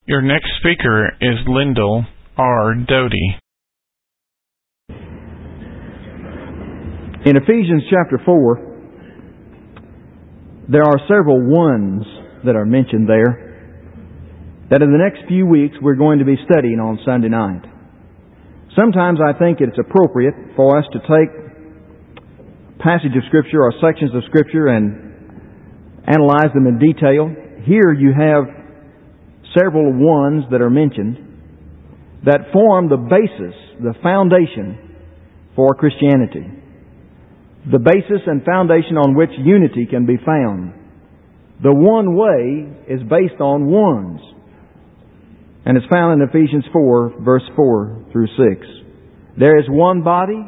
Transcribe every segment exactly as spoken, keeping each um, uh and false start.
Your next speaker is Lyndall R. Doty. In Ephesians chapter four, there are several ones that are mentioned there that in the next few weeks we're going to be studying on Sunday night. Sometimes I think it's appropriate for us to take a passage of Scripture or sections of Scripture and analyze them in detail. Here you have several ones that are mentioned that form the basis, the foundation for Christianity. The basis and foundation on which unity can be found. The one way is based on ones. And it's found in Ephesians four, verse four through six. There is one body,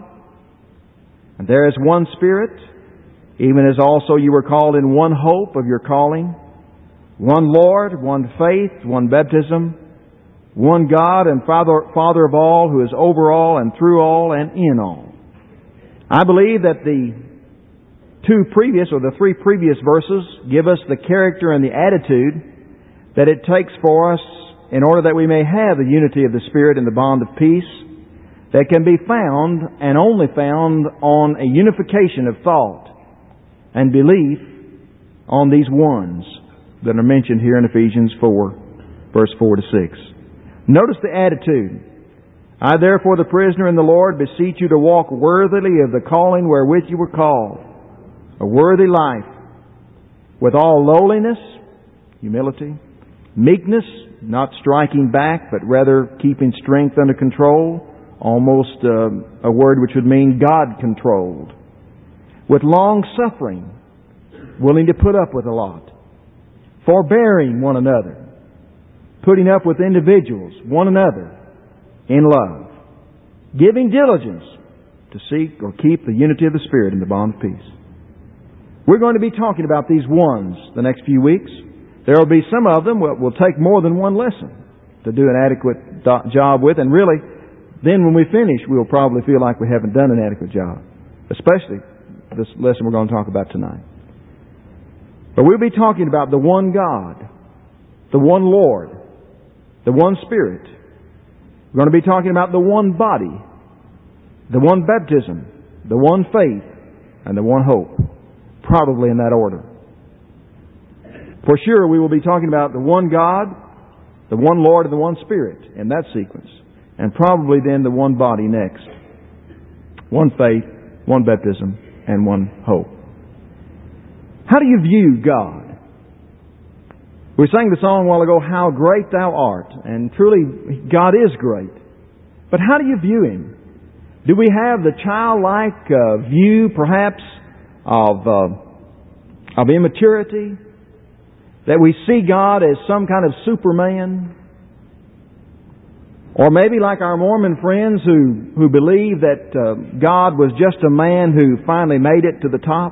and there is one Spirit, even as also you were called in one hope of your calling, one Lord, one faith, one baptism, one God and Father, Father of all, who is over all and through all and in all. I believe that the two previous, or the three previous verses, give us the character and the attitude that it takes for us in order that we may have the unity of the Spirit and the bond of peace that can be found and only found on a unification of thought and belief on these ones that are mentioned here in Ephesians four, verse four to six. Notice the attitude. I therefore, the prisoner in the Lord, beseech you to walk worthily of the calling wherewith you were called, a worthy life, with all lowliness, humility, meekness, not striking back, but rather keeping strength under control, almost uh, a word which would mean God-controlled, with long suffering, willing to put up with a lot, forbearing one another, putting up with individuals, one another, in love, giving diligence to seek or keep the unity of the Spirit in the bond of peace. We're going to be talking about these ones the next few weeks. There will be some of them that will take more than one lesson to do an adequate do- job with, and really, then when we finish, we'll probably feel like we haven't done an adequate job, especially this lesson we're going to talk about tonight. But we'll be talking about the one God, the one Lord, the one Spirit. We're going to be talking about the one body, the one baptism, the one faith, and the one hope. Probably in that order. For sure, we will be talking about the one God, the one Lord, and the one Spirit in that sequence. And probably then the one body next. One faith, one baptism, and one hope. How do you view God? We sang the song a while ago, How Great Thou Art. And truly, God is great. But how do you view Him? Do we have the childlike uh, view, perhaps, of, uh, of immaturity? That we see God as some kind of Superman? Or maybe like our Mormon friends who, who believe that uh, God was just a man who finally made it to the top?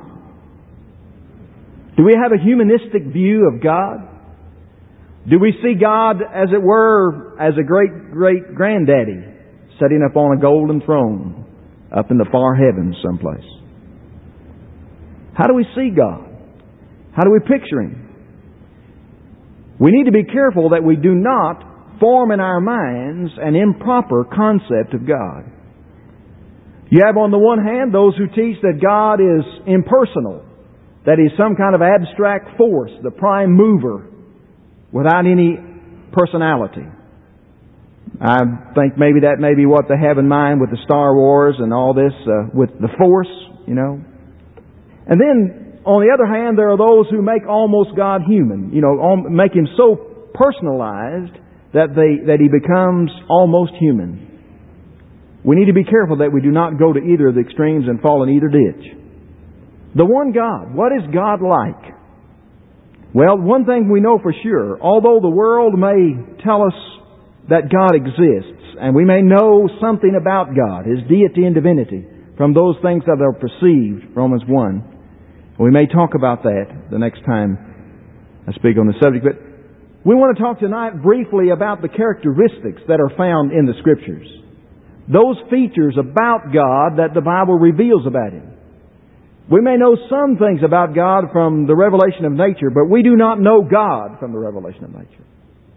Do we have a humanistic view of God? Do we see God, as it were, as a great-great-granddaddy sitting up on a golden throne up in the far heavens someplace? How do we see God? How do we picture Him? We need to be careful that we do not form in our minds an improper concept of God. You have on the one hand those who teach that God is impersonal, that He's some kind of abstract force, the prime mover, without any personality. I think maybe that may be what they have in mind with the Star Wars and all this, uh, with the Force, you know. And then, on the other hand, there are those who make almost God human, you know, make Him so personalized that they that He becomes almost human. We need to be careful that we do not go to either of the extremes and fall in either ditch. The one God. What is God like? Well, one thing we know for sure, although the world may tell us that God exists, and we may know something about God, His deity and divinity, from those things that are perceived, Romans one. We may talk about that the next time I speak on the subject, but we want to talk tonight briefly about the characteristics that are found in the Scriptures. Those features about God that the Bible reveals about Him. We may know some things about God from the revelation of nature, but we do not know God from the revelation of nature.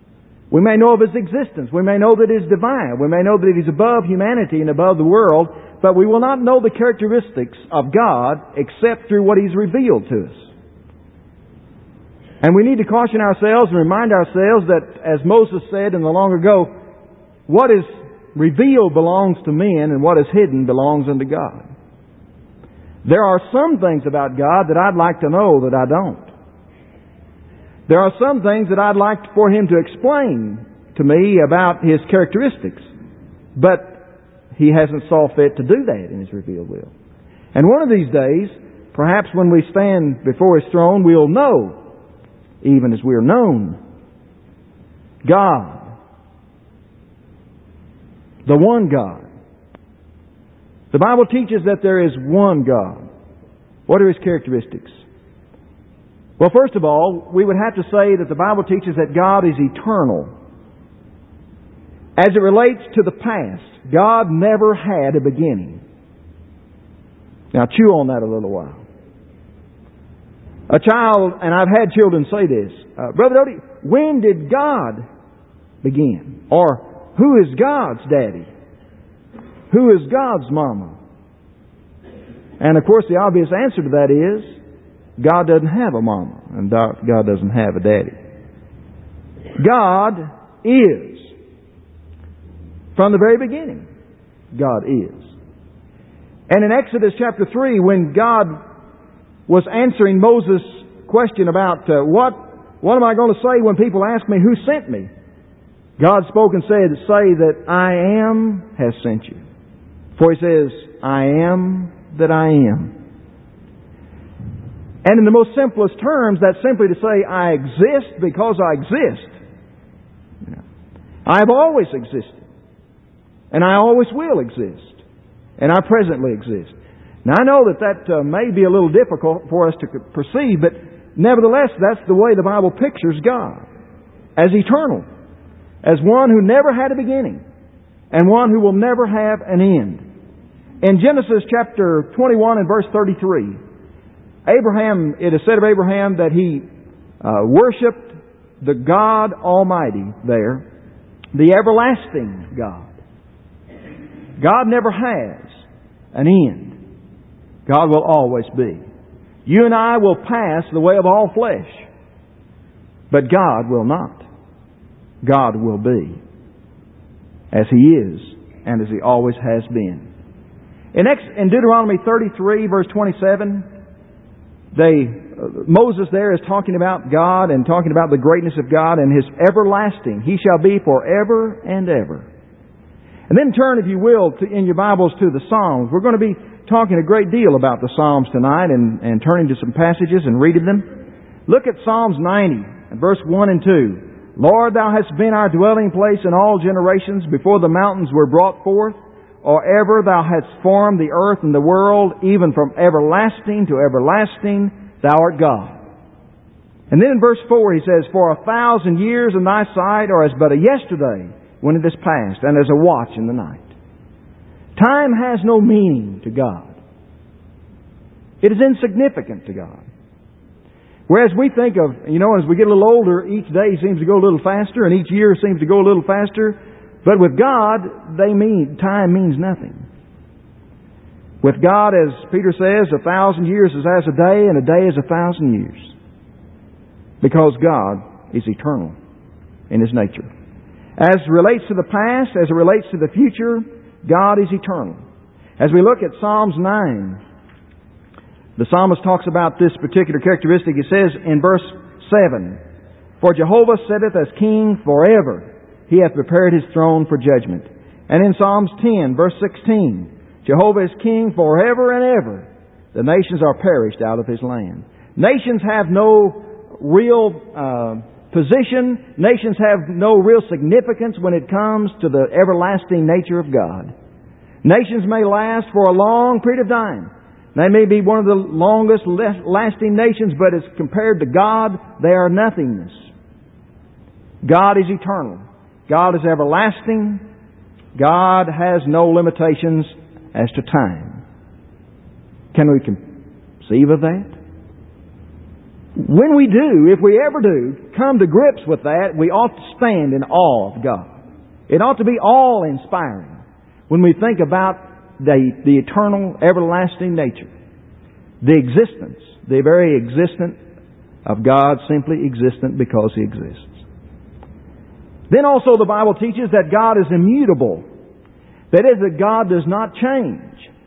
We may know of His existence. We may know that He is divine. We may know that He's above humanity and above the world, but we will not know the characteristics of God except through what He's revealed to us. And we need to caution ourselves and remind ourselves that, as Moses said in the long ago, what is revealed belongs to men and what is hidden belongs unto God. There are some things about God that I'd like to know that I don't. There are some things that I'd like for Him to explain to me about His characteristics. But He hasn't saw fit to do that in His revealed will. And one of these days, perhaps when we stand before His throne, we'll know, even as we are known, God, the one God. The Bible teaches that there is one God. What are His characteristics? Well, first of all, we would have to say that the Bible teaches that God is eternal. As it relates to the past, God never had a beginning. Now, chew on that a little while. A child, and I've had children say this, uh, Brother Doty, when did God begin? Or, who is God's daddy? Who is God's mama? And of course, the obvious answer to that is, God doesn't have a mama, and God doesn't have a daddy. God is. From the very beginning, God is. And in Exodus chapter three, when God was answering Moses' question about uh, what, what am I going to say when people ask me who sent me? God spoke and said, say that I am has sent you. For He says, I am that I am. And in the most simplest terms, that's simply to say, I exist because I exist. I have always existed. And I always will exist. And I presently exist. Now, I know that that uh, may be a little difficult for us to perceive, but nevertheless, that's the way the Bible pictures God. As eternal. As one who never had a beginning. And one who will never have an end. In Genesis chapter twenty-one and verse thirty-three, Abraham, it is said of Abraham that he uh, worshipped the God Almighty there, the everlasting God. God never has an end. God will always be. You and I will pass the way of all flesh, but God will not. God will be as He is and as He always has been. In, Ex- in Deuteronomy thirty-three, verse twenty-seven, They, uh, Moses there is talking about God and talking about the greatness of God and His everlasting. He shall be forever and ever. And then turn, if you will, to, in your Bibles to the Psalms. We're going to be talking a great deal about the Psalms tonight and, and turning to some passages and reading them. Look at Psalms ninety, verse one and two. Lord, Thou hast been our dwelling place in all generations before the mountains were brought forth, or ever Thou hadst formed the earth and the world, even from everlasting to everlasting, Thou art God. And then in verse four he says, For a thousand years in Thy sight are as but a yesterday when it is past, and as a watch in the night. Time has no meaning to God. It is insignificant to God. Whereas we think of, you know, as we get a little older, each day seems to go a little faster, and each year seems to go a little faster. But with God, they mean time means nothing. With God, as Peter says, a thousand years is as a day, and a day is a thousand years. Because God is eternal in His nature. As it relates to the past, as it relates to the future, God is eternal. As we look at Psalms nine, the psalmist talks about this particular characteristic. He says in verse seven, For Jehovah sitteth as King forever. He hath prepared His throne for judgment. And in Psalms ten, verse sixteen, Jehovah is King forever and ever. The nations are perished out of His land. Nations have no real uh, position. Nations have no real significance when it comes to the everlasting nature of God. Nations may last for a long period of time. They may be one of the longest lasting nations, but as compared to God, they are nothingness. God is eternal. God is everlasting. God has no limitations as to time. Can we conceive of that? When we do, if we ever do, come to grips with that, we ought to stand in awe of God. It ought to be awe-inspiring when we think about the, the eternal, everlasting nature. The existence, the very existence of God, simply existent because He exists. Then also the Bible teaches that God is immutable. That is, that God does not change.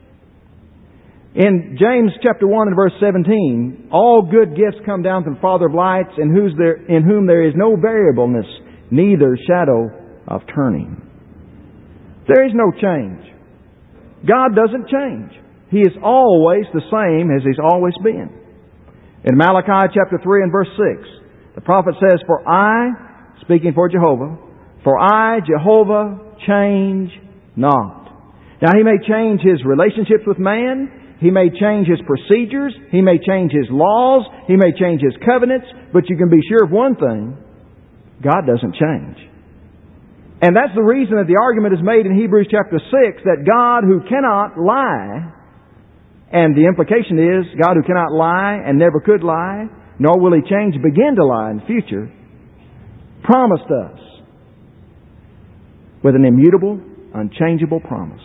In James chapter one and verse seventeen, all good gifts come down from the Father of lights, in, whose there, in whom there is no variableness, neither shadow of turning. There is no change. God doesn't change. He is always the same as He's always been. In Malachi chapter three and verse six, the prophet says, For I, speaking for Jehovah, For I, Jehovah, change not. Now He may change His relationships with man, He may change His procedures, He may change His laws, He may change His covenants, but you can be sure of one thing, God doesn't change. And that's the reason that the argument is made in Hebrews chapter six that God who cannot lie, and the implication is God who cannot lie and never could lie, nor will He change, begin to lie in the future, promised us with an immutable, unchangeable promise.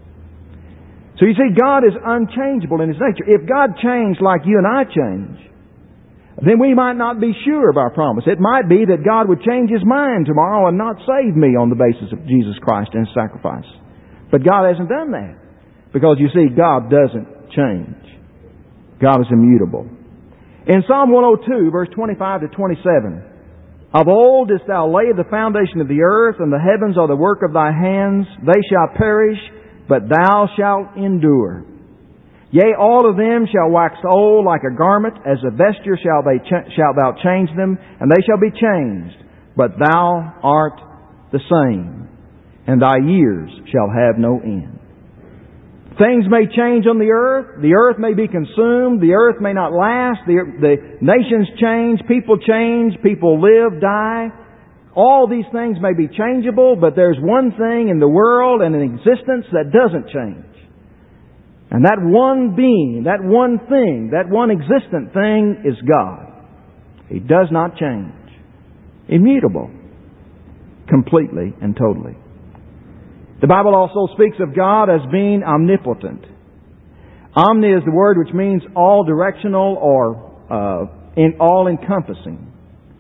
So you see, God is unchangeable in His nature. If God changed like you and I change, then we might not be sure of our promise. It might be that God would change His mind tomorrow and not save me on the basis of Jesus Christ and His sacrifice. But God hasn't done that. Because you see, God doesn't change. God is immutable. In Psalm one oh two, verse twenty-five to twenty-seven, Of old didst thou lay the foundation of the earth, and the heavens are the work of thy hands. They shall perish, but thou shalt endure. Yea, all of them shall wax old like a garment, as a vesture shall they ch- shalt thou change them, and they shall be changed. But thou art the same, and thy years shall have no end. Things may change on the earth. The earth may be consumed. The earth may not last. The, the nations change. People change. People live, die. All these things may be changeable, but there's one thing in the world and in existence that doesn't change. And that one being, that one thing, that one existent thing is God. He does not change. Immutable. Completely and totally. The Bible also speaks of God as being omnipotent. Omni is the word which means all-directional or uh, in all-encompassing.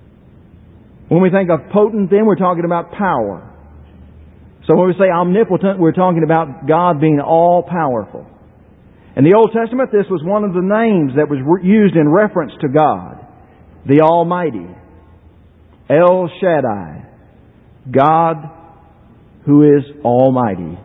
When we think of potent, then we're talking about power. So when we say omnipotent, we're talking about God being all-powerful. In the Old Testament, this was one of the names that was used in reference to God. The Almighty. El Shaddai. God who is Almighty.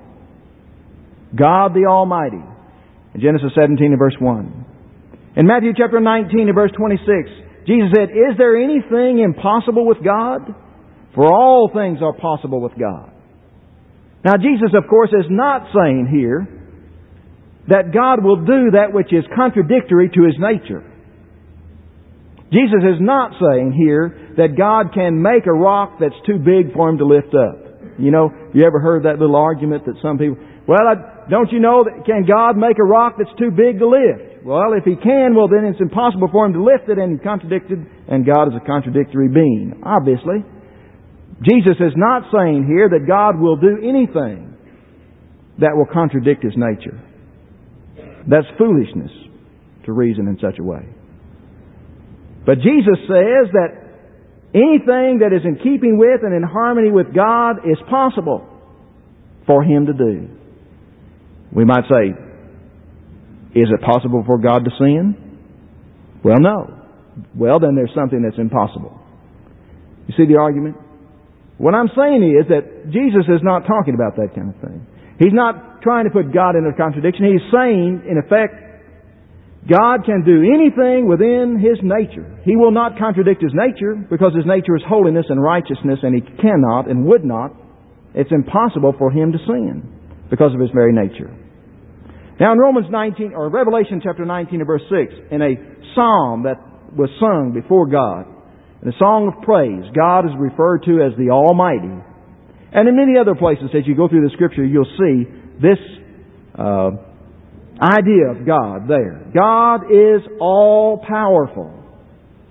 God the Almighty. In Genesis seventeen and verse one. In Matthew chapter nineteen and verse twenty-six, Jesus said, Is there anything impossible with God? For all things are possible with God. Now Jesus, of course, is not saying here that God will do that which is contradictory to His nature. Jesus is not saying here that God can make a rock that's too big for Him to lift up. You know, you ever heard that little argument that some people, well, I, don't you know that can God make a rock that's too big to lift? Well, if He can, well then it's impossible for Him to lift it, and He contradicted, and God is a contradictory being, obviously. Jesus is not saying here that God will do anything that will contradict His nature. That's foolishness to reason in such a way. But Jesus says that anything that is in keeping with and in harmony with God is possible for Him to do. We might say, is it possible for God to sin? Well, no. Well, then there's something that's impossible. You see the argument? What I'm saying is that Jesus is not talking about that kind of thing. He's not trying to put God in a contradiction. He's saying, in effect, God can do anything within His nature. He will not contradict His nature because His nature is holiness and righteousness, and He cannot and would not. It's impossible for Him to sin because of His very nature. Now in Romans nineteen, or Revelation chapter nineteen and verse six, in a psalm that was sung before God, in a song of praise, God is referred to as the Almighty. And in many other places, as you go through the Scripture, you'll see this uh, idea of God there. God is all-powerful.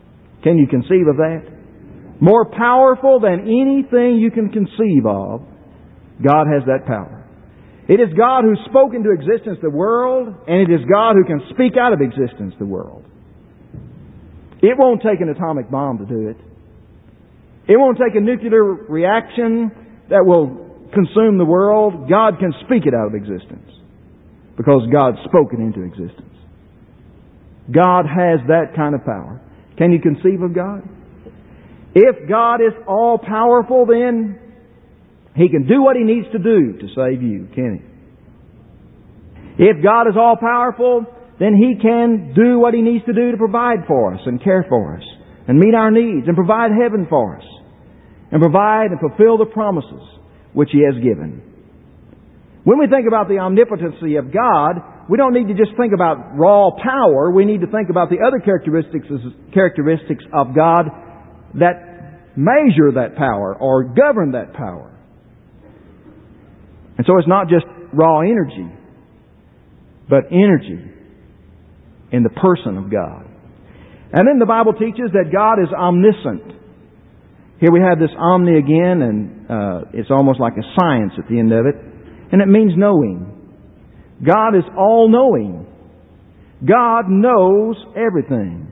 Can you conceive of that? More powerful than anything you can conceive of, God has that power. It is God who spoke into existence the world, and it is God who can speak out of existence the world. It won't take an atomic bomb to do it. It won't take a nuclear reaction that will consume the world. God can speak it out of existence because God spoke it into existence. God has that kind of power. Can you conceive of God? If God is all-powerful, then He can do what He needs to do to save you, can He? If God is all-powerful, then He can do what He needs to do to provide for us and care for us and meet our needs and provide heaven for us and provide and fulfill the promises which He has given. When we think about the omnipotency of God, we don't need to just think about raw power. We need to think about the other characteristics characteristics of God that measure that power or govern that power. And so it's not just raw energy, but energy in the person of God. And then the Bible teaches that God is omniscient. Here we have this omni again, and uh, it's almost like a science at the end of it. And it means knowing. God is all-knowing. God knows everything.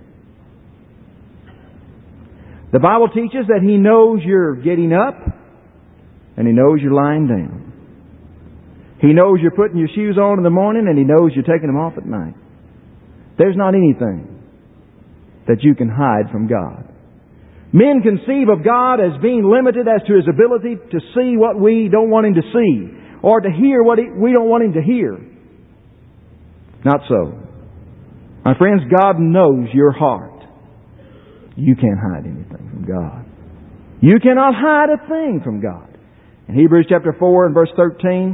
The Bible teaches that He knows you're getting up, and He knows you're lying down. He knows you're putting your shoes on in the morning, and He knows you're taking them off at night. There's not anything that you can hide from God. Men conceive of God as being limited as to His ability to see what we don't want Him to see, or to hear what we don't want Him to hear. Not so. My friends, God knows your heart. You can't hide anything from God. You cannot hide a thing from God. In Hebrews chapter four and verse thirteen,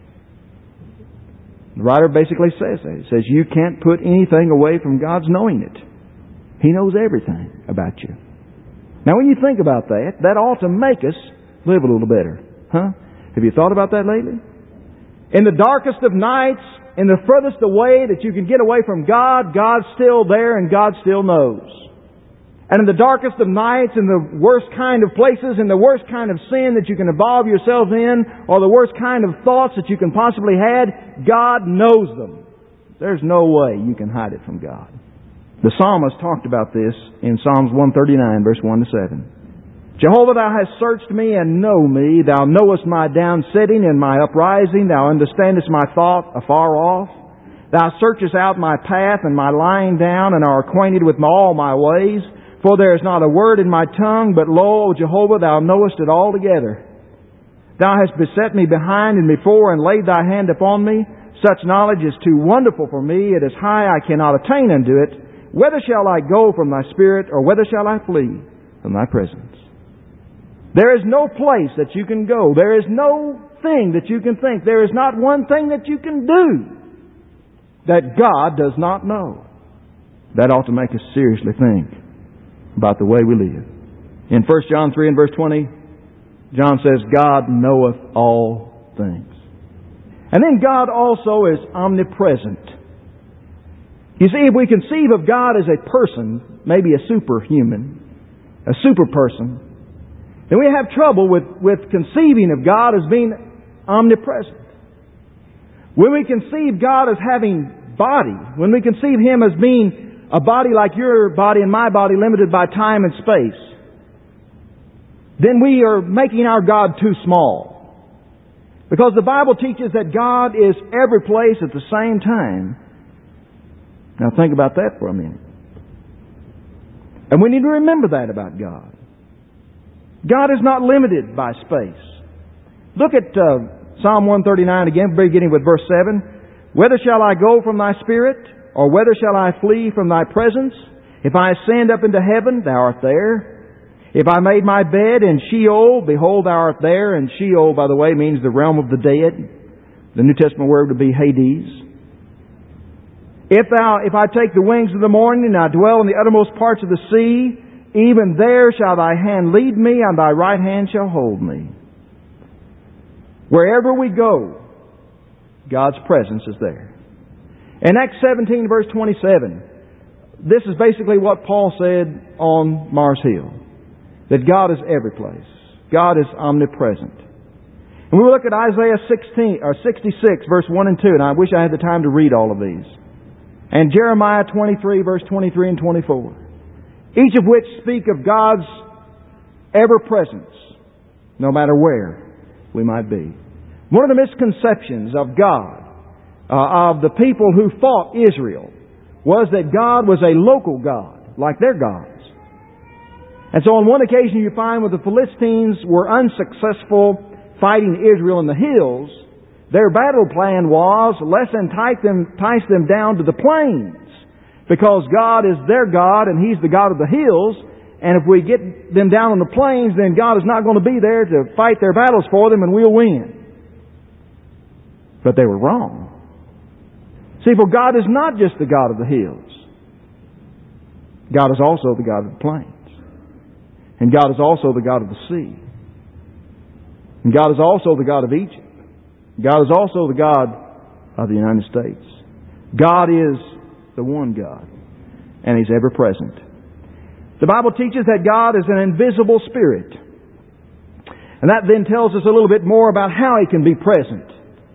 the writer basically says that. He says, you can't put anything away from God's knowing it. He knows everything about you. Now when you think about that, that ought to make us live a little better. Huh? Have you thought about that lately? In the darkest of nights, in the furthest away that you can get away from God, God's still there and God still knows. And in the darkest of nights, in the worst kind of places, in the worst kind of sin that you can involve yourselves in, or the worst kind of thoughts that you can possibly have, God knows them. There's no way you can hide it from God. The psalmist talked about this in Psalms one thirty-nine, verse one to seven. Jehovah, Thou hast searched me and know me. Thou knowest my downsetting and my uprising. Thou understandest my thought afar off. Thou searchest out my path and my lying down, and art acquainted with all my ways. For there is not a word in my tongue, but lo, O Jehovah, Thou knowest it altogether. Thou hast beset me behind and before, and laid Thy hand upon me. Such knowledge is too wonderful for me. It is high, I cannot attain unto it. Whither shall I go from Thy Spirit, or whither shall I flee from Thy presence? There is no place that you can go. There is no thing that you can think. There is not one thing that you can do that God does not know. That ought to make us seriously think about the way we live. In First John three and verse twenty, John says, God knoweth all things. And then God also is omnipresent. You see, if we conceive of God as a person, maybe a superhuman, a super person, then we have trouble with, with conceiving of God as being omnipresent. When we conceive God as having body, when we conceive Him as being a body like your body and my body, limited by time and space, then we are making our God too small. Because the Bible teaches that God is every place at the same time. Now think about that for a minute. And we need to remember that about God. God is not limited by space. Look at uh, Psalm one thirty-nine again, beginning with verse seven. Whither shall I go from Thy Spirit? Or whither shall I flee from Thy presence? If I ascend up into heaven, Thou art there. If I made my bed in Sheol, behold, Thou art there. And Sheol, by the way, means the realm of the dead. The New Testament word would be Hades. If thou, if I take the wings of the morning and I dwell in the uttermost parts of the sea, even there shall Thy hand lead me, and Thy right hand shall hold me. Wherever we go, God's presence is there. In Acts seventeen, verse twenty-seven, this is basically what Paul said on Mars Hill. That God is every place. God is omnipresent. And we look at Isaiah sixteen, or sixty-six, verse one and two, and I wish I had the time to read all of these. And Jeremiah twenty-three, verse twenty-three and twenty-four. Each of which speak of God's ever-presence, no matter where we might be. One of the misconceptions of God, uh, of the people who fought Israel, was that God was a local God, like their gods. And so on one occasion you find when the Philistines were unsuccessful fighting Israel in the hills, their battle plan was, let's entice them, entice them down to the plains. Because God is their God and He's the God of the hills. And if we get them down on the plains, then God is not going to be there to fight their battles for them and we'll win. But they were wrong. See, for God is not just the God of the hills. God is also the God of the plains. And God is also the God of the sea. And God is also the God of Egypt. God is also the God of the United States. God is the one God. And He's ever present. The Bible teaches that God is an invisible spirit. And that then tells us a little bit more about how He can be present.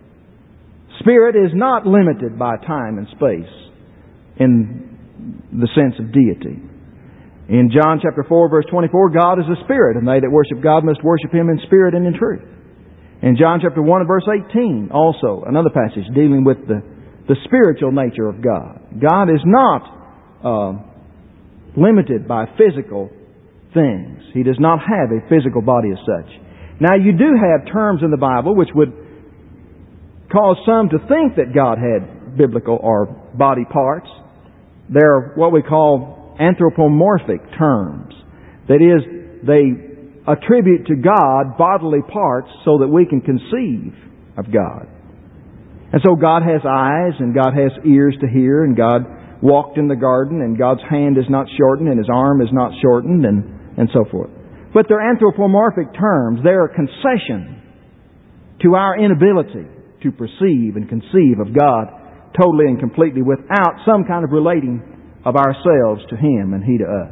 Spirit is not limited by time and space in the sense of deity. In John chapter four, verse twenty-four, God is a spirit, and they that worship God must worship Him in spirit and in truth. In John chapter one and verse eighteen, also another passage dealing with the, the spiritual nature of God. God is not uh, limited by physical things. He does not have a physical body as such. Now you do have terms in the Bible which would cause some to think that God had biblical or body parts. They're what we call anthropomorphic terms. That is, they attribute to God bodily parts so that we can conceive of God. And so God has eyes, and God has ears to hear, and God walked in the garden, and God's hand is not shortened, and His arm is not shortened, and, and so forth. But they're anthropomorphic terms. They're a concession to our inability to perceive and conceive of God totally and completely without some kind of relating of ourselves to Him and He to us.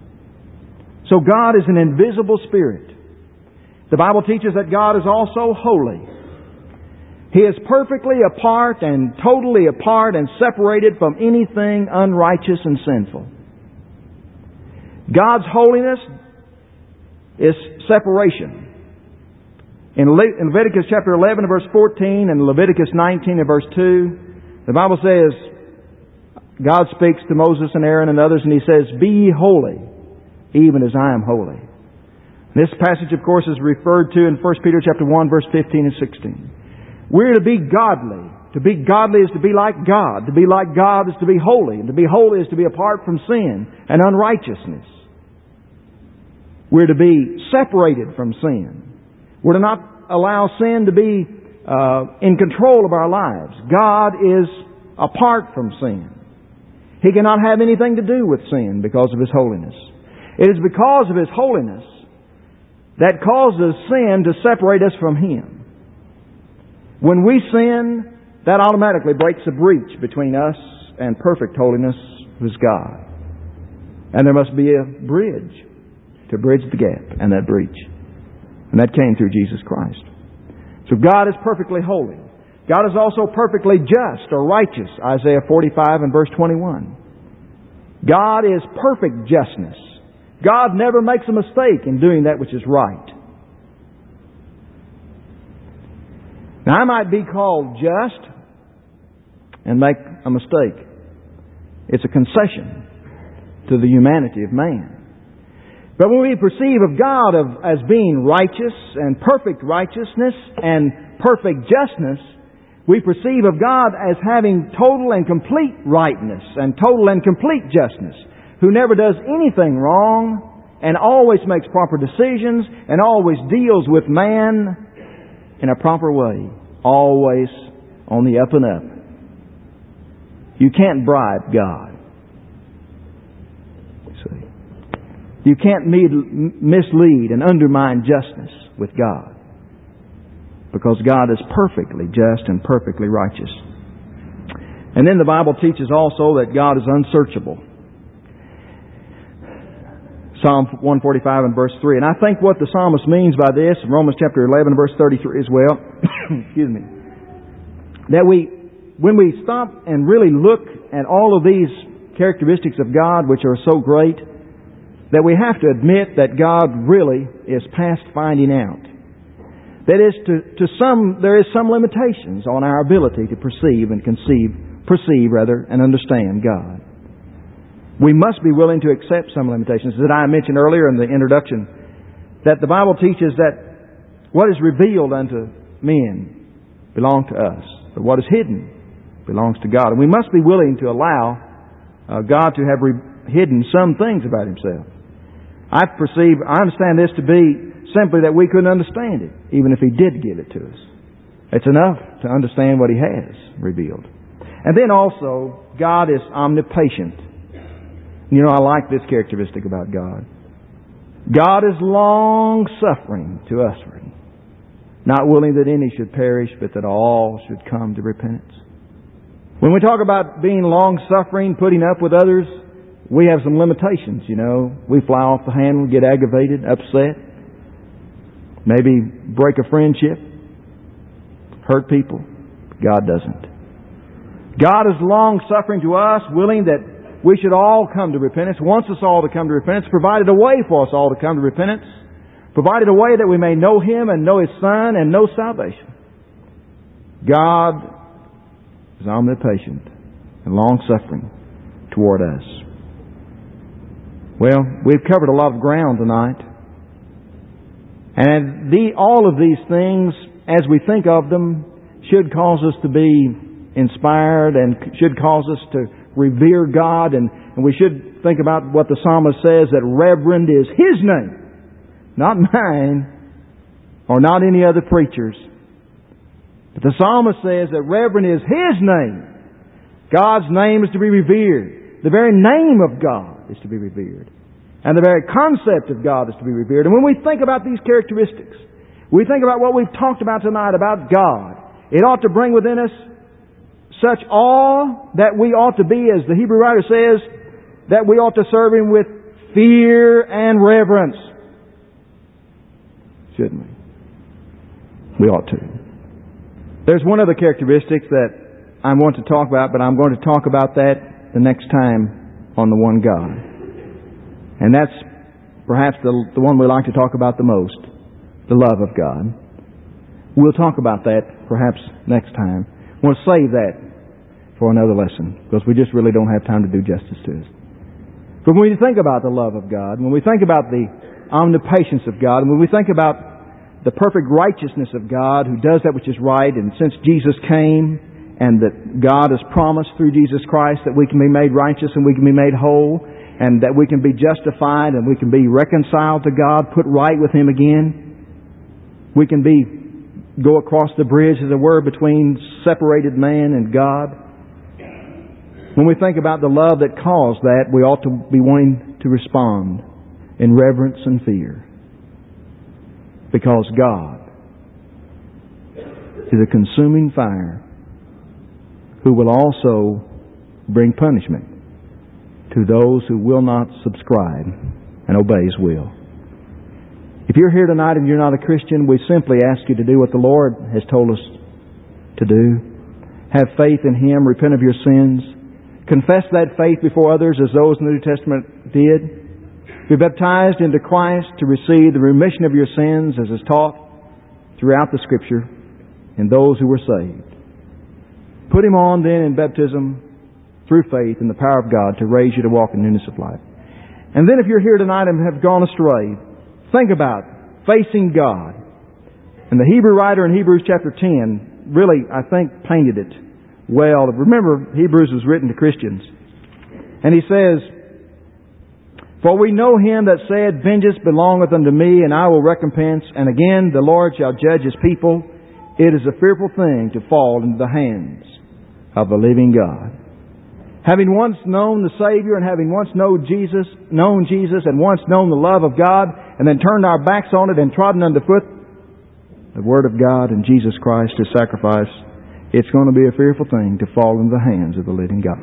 So God is an invisible spirit. The Bible teaches that God is also holy. He is perfectly apart and totally apart and separated from anything unrighteous and sinful. God's holiness is separation. In Le- in Leviticus chapter eleven and verse fourteen and Leviticus nineteen and verse two, the Bible says, God speaks to Moses and Aaron and others and He says, "Be ye holy, even as I am holy." This passage, of course, is referred to in First Peter chapter one, verse fifteen and sixteen. We're to be godly. To be godly is to be like God. To be like God is to be holy. And to be holy is to be apart from sin and unrighteousness. We're to be separated from sin. We're to not allow sin to be uh, in control of our lives. God is apart from sin. He cannot have anything to do with sin because of His holiness. It is because of His holiness that causes sin to separate us from Him. When we sin, that automatically breaks a breach between us and perfect holiness, who is God. And there must be a bridge to bridge the gap and that breach. And that came through Jesus Christ. So God is perfectly holy. God is also perfectly just or righteous, Isaiah forty-five and verse twenty-one. God is perfect justness. God never makes a mistake in doing that which is right. Now, I might be called just and make a mistake. It's a concession to the humanity of man. But when we perceive of God of, as being righteous and perfect righteousness and perfect justness, we perceive of God as having total and complete rightness and total and complete justness, who never does anything wrong and always makes proper decisions and always deals with man in a proper way, always on the up and up. You can't bribe God. See, you can't mislead and undermine justice with God. Because God is perfectly just and perfectly righteous. And then the Bible teaches also that God is unsearchable. Psalm one forty-five and verse three. And I think what the psalmist means by this, in Romans chapter eleven and verse thirty-three as well, excuse me, that we, when we stop and really look at all of these characteristics of God which are so great, that we have to admit that God really is past finding out. That is, to, to some, there is some limitations on our ability to perceive and conceive, perceive rather, and understand God. We must be willing to accept some limitations. As I mentioned earlier in the introduction, that the Bible teaches that what is revealed unto men belongs to us, but what is hidden belongs to God. And we must be willing to allow uh, God to have re- hidden some things about Himself. I perceive, I understand this to be simply that we couldn't understand it, even if He did give it to us. It's enough to understand what He has revealed. And then also, God is omnipotent. You know, I like this characteristic about God. God is long-suffering to usward, not willing that any should perish, but that all should come to repentance. When we talk about being long-suffering, putting up with others, we have some limitations, you know. We fly off the handle, get aggravated, upset, maybe break a friendship, hurt people. God doesn't. God is long-suffering to us, willing that we should all come to repentance, wants us all to come to repentance, provided a way for us all to come to repentance, provided a way that we may know Him and know His Son and know salvation. God is omnipotent and long-suffering toward us. Well, we've covered a lot of ground tonight. And the, all of these things, as we think of them, should cause us to be inspired and should cause us to revere God, and, and we should think about what the psalmist says, that reverend is His name, not mine or not any other preacher's. But the psalmist says that reverend is His name. God's name is to be revered. The very name of God is to be revered. And the very concept of God is to be revered. And when we think about these characteristics, we think about what we've talked about tonight about God, it ought to bring within us such awe that we ought to be, as the Hebrew writer says, that we ought to serve Him with fear and reverence. Shouldn't we? We ought to. There's one other characteristic that I want to talk about, but I'm going to talk about that the next time on the one God. And that's perhaps the, the one we like to talk about the most, the love of God. We'll talk about that perhaps next time. We'll save that for another lesson, because we just really don't have time to do justice to it. But when we think about the love of God, when we think about the omnipotence of God, and when we think about the perfect righteousness of God who does that which is right, and since Jesus came and that God has promised through Jesus Christ that we can be made righteous and we can be made whole, and that we can be justified and we can be reconciled to God, put right with Him again, we can be go across the bridge, as it were, between separated man and God. When we think about the love that caused that, we ought to be wanting to respond in reverence and fear. Because God is a consuming fire who will also bring punishment to those who will not subscribe and obey His will. If you're here tonight and you're not a Christian, we simply ask you to do what the Lord has told us to do. Have faith in Him, repent of your sins, confess that faith before others as those in the New Testament did. Be baptized into Christ to receive the remission of your sins as is taught throughout the Scripture in those who were saved. Put Him on then in baptism through faith in the power of God to raise you to walk in newness of life. And then if you're here tonight and have gone astray, think about facing God. And the Hebrew writer in Hebrews chapter ten really, I think, painted it well. Remember, Hebrews was written to Christians. And he says, "For we know Him that said, Vengeance belongeth unto me, and I will recompense. And again, the Lord shall judge His people. It is a fearful thing to fall into the hands of the living God." Having once known the Savior, and having once known Jesus, known Jesus, and once known the love of God, and then turned our backs on it and trodden underfoot the Word of God and Jesus Christ, His sacrifice, it's going to be a fearful thing to fall into the hands of the living God.